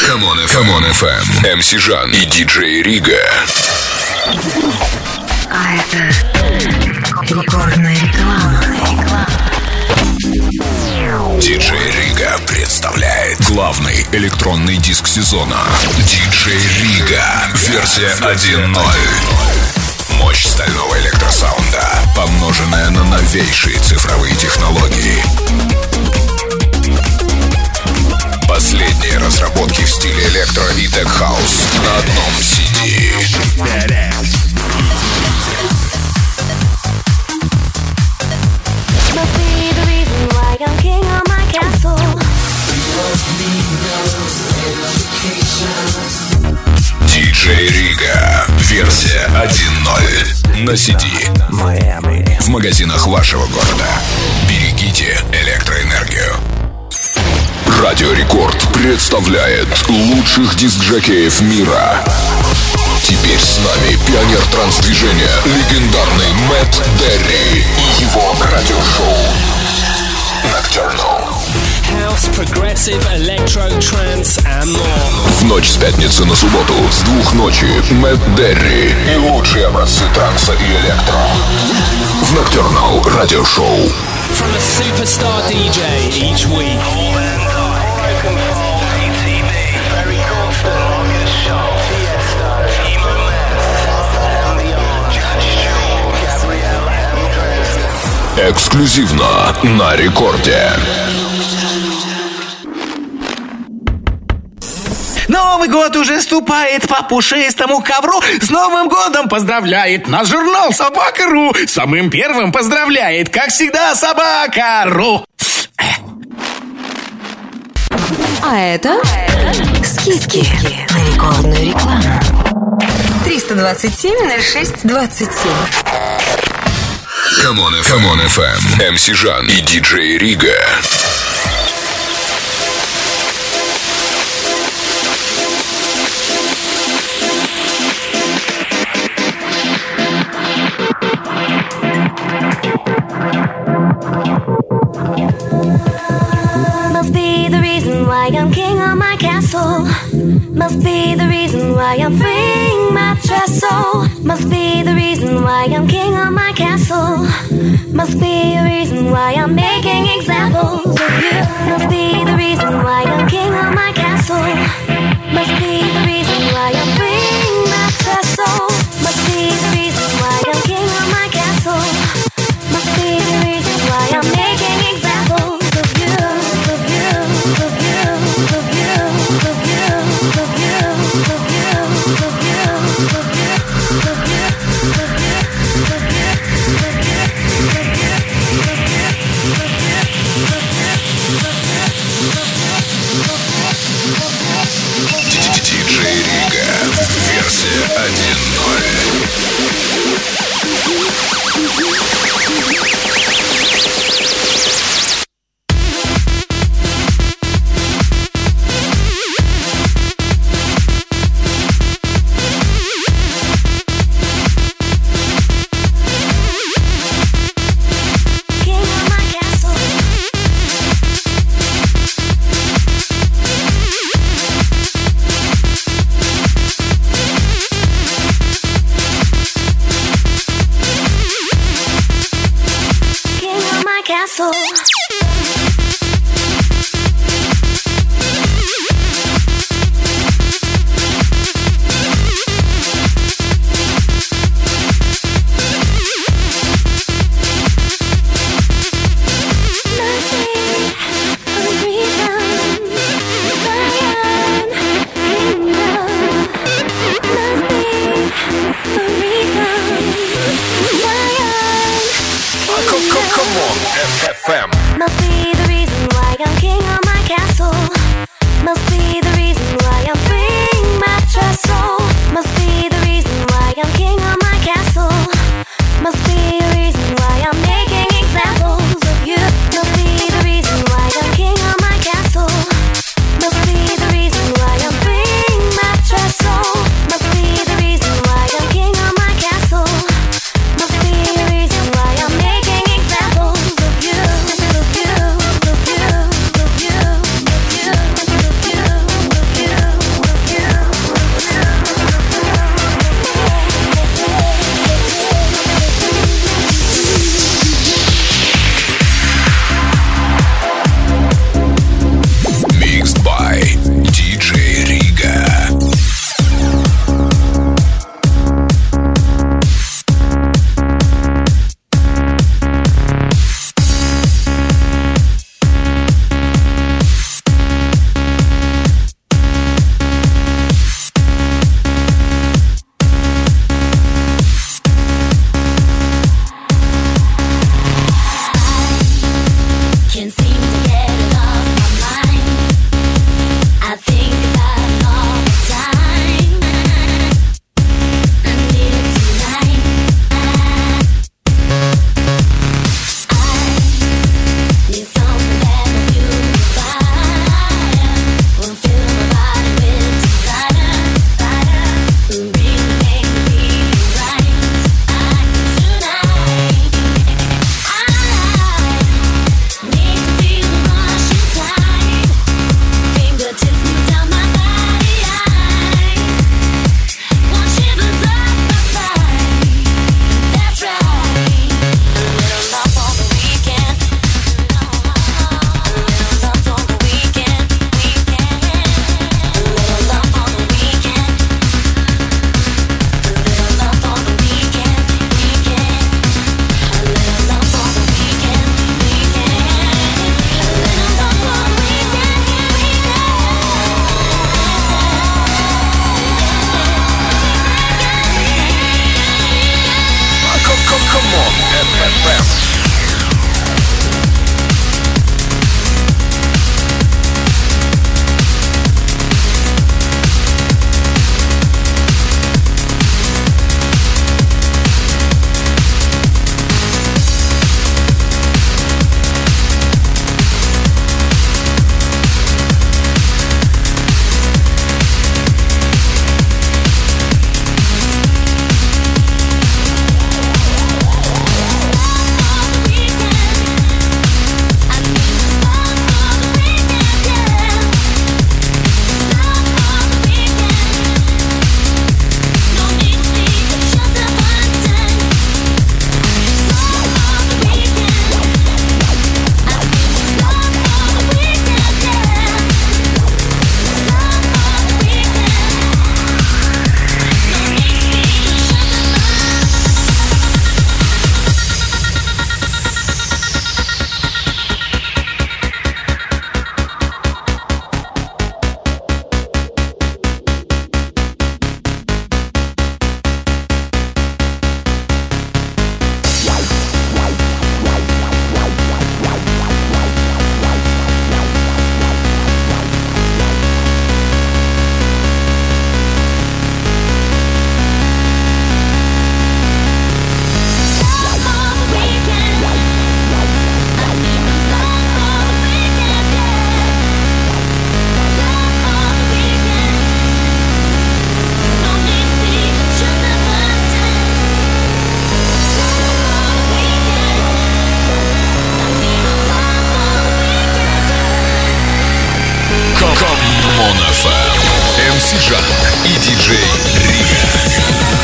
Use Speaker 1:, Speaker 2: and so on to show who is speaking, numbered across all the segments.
Speaker 1: Come on FM. МС Жан и диджей Рига.
Speaker 2: А это рекордная реклама.
Speaker 1: Диджей Рига представляет главный электронный диск сезона. Диджей Рига. Версия 1.0. Мощь стального электросаунда, помноженная на новейшие цифровые технологии. Последние разработки в стиле электро и тек-хаус на одном CD. Диджей Рига. Версия 1.0 на CD. В магазинах вашего города. Берегите электроэнергию. Радио Рекорд представляет лучших диск-жокеев мира. Теперь с нами пионер транс-движения, легендарный Мэтт Дерри и его радиошоу Nocturnal.
Speaker 3: House, progressive, electro, trance and more.
Speaker 1: В ночь с пятницы на субботу с 2 ночи Мэтт Дерри и лучшие образцы транса и электро в Nocturnal радиошоу.
Speaker 3: From a superstar DJ each week. Эксклюзивно на Рекорде.
Speaker 4: Новый год уже ступает по пушистому ковру. С Новым годом поздравляет наш журнал Собака.ру. Самым первым поздравляет, как всегда, Собака.ру.
Speaker 2: А это скидки на рекордную рекламу. 327-06-27.
Speaker 1: Come on FM. МС Жан и диджей Рига.
Speaker 5: Must be the reason why I'm king of my castle. Must be the reason why I'm freeing my trestle. Must be the reason why I'm king of my castle. Must be a reason why I'm making examples of you. Must be the reason why I'm king of my castle. Must be the reason why I'm freeing my trestle. Must be the reason why I'm king of my castle. Must be the reason why I'm making examples of you, of you, of you, of you, of you, of you, of you, of you, of you, of you,
Speaker 1: Диджей Рига. Версия 1.0. MC Жан и диджей Рига.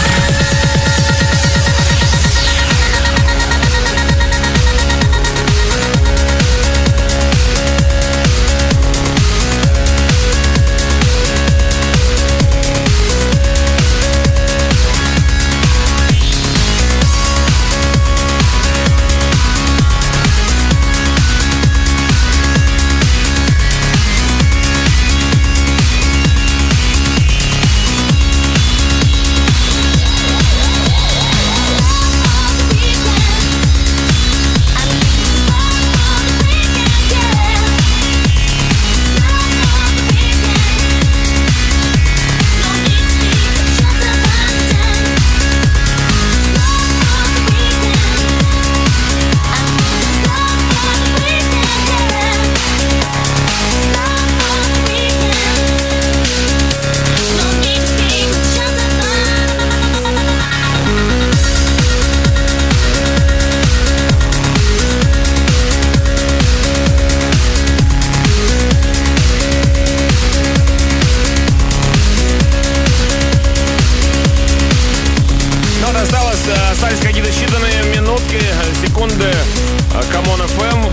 Speaker 6: Остались какие-то считанные минутки, секунды. Камон FM.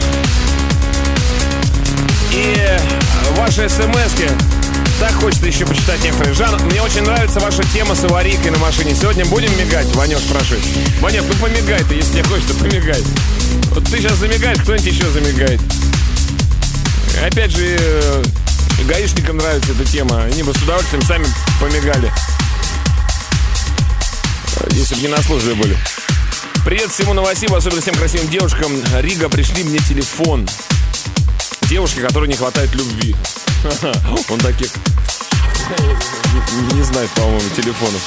Speaker 6: И ваши смски. Так хочется еще почитать некоторые. Жан, мне очень нравится ваша тема с аварийкой на машине. Сегодня будем мигать? Ванек спрашивает. Ванек, ну помигай ты, если тебе хочется, помигай. Вот ты сейчас замигаешь, кто-нибудь еще замигает. Опять же, гаишникам нравится эта тема. Они бы с удовольствием сами помигали, если бы не на службе были. Привет всему Новосибу, особенно всем красивым девушкам. Рига, пришли мне телефон. Девушки, которой не хватает любви. Он таких не знает, по-моему, телефонов.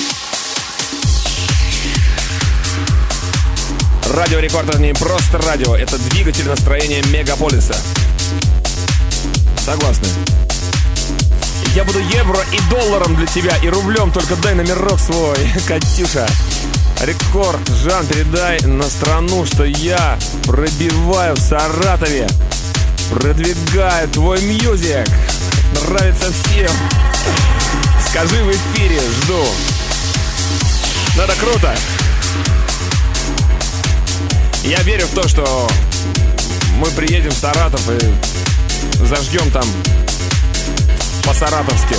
Speaker 6: Радио Рекорд — это не просто радио, это двигатель настроения мегаполиса. Согласны? Я буду евро и долларом для тебя, и рублем, только дай номерок свой. Катюша. Рекорд, Жан, передай на страну, что я пробиваю в Саратове. Продвигаю твой мьюзик. Нравится всем. Скажи в эфире, жду. Ну, это круто. Я верю в то, что мы приедем в Саратов и зажгем там по-саратовски.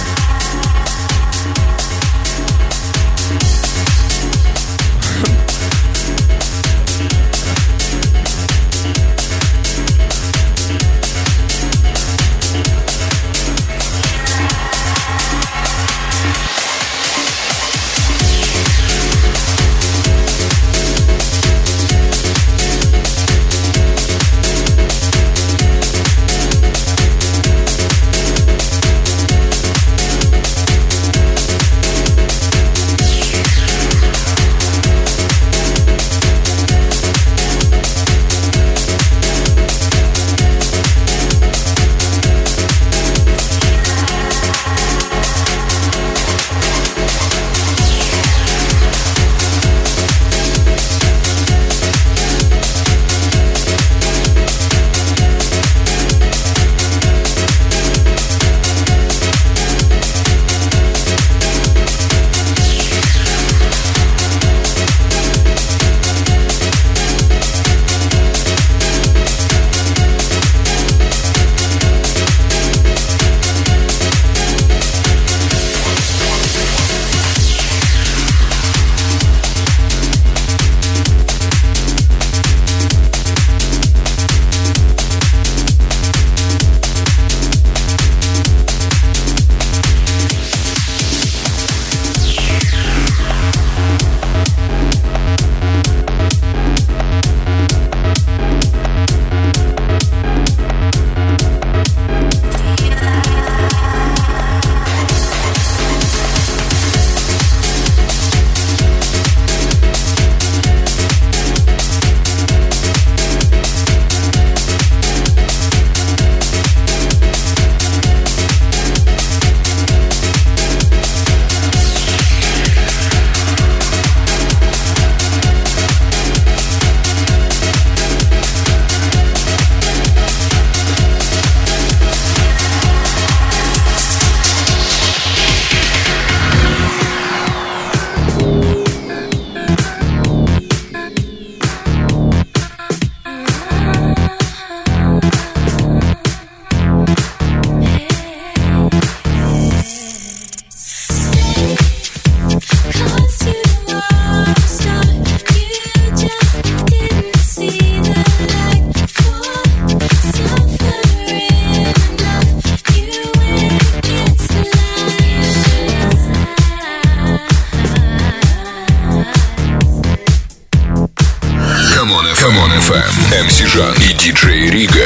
Speaker 1: Come on FM, MC Жан и диджей Рига.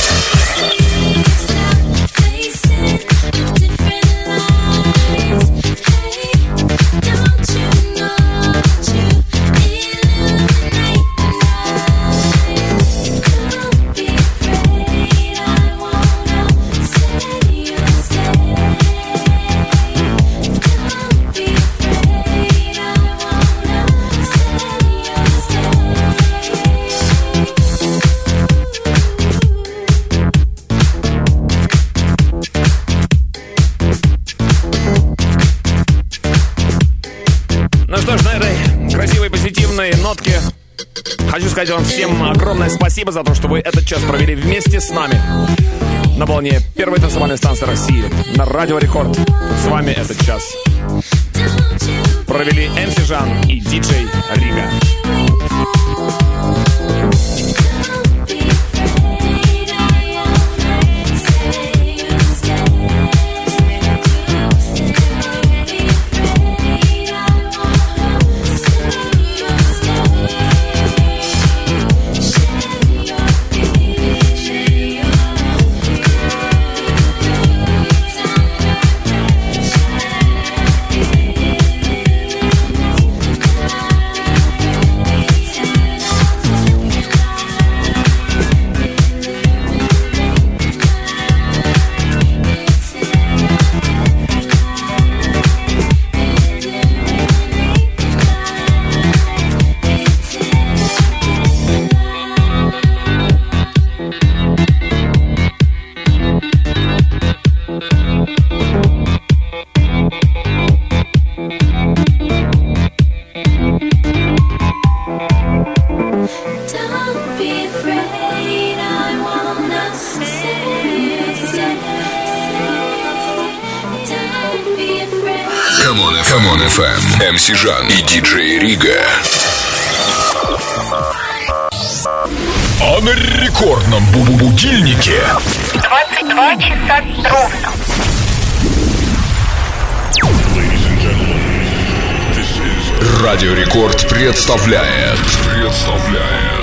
Speaker 6: Нотки. Хочу сказать вам всем огромное спасибо за то, что вы этот час провели вместе с нами на волне первой танцевальной станции России на Радио Рекорд. С вами этот час провели MC Жан и диджей Рига. Come on FM, MC Жан и диджей Рига. А на рекордном будильнике
Speaker 7: 22 часа ровно.
Speaker 1: Радио Рекорд представляет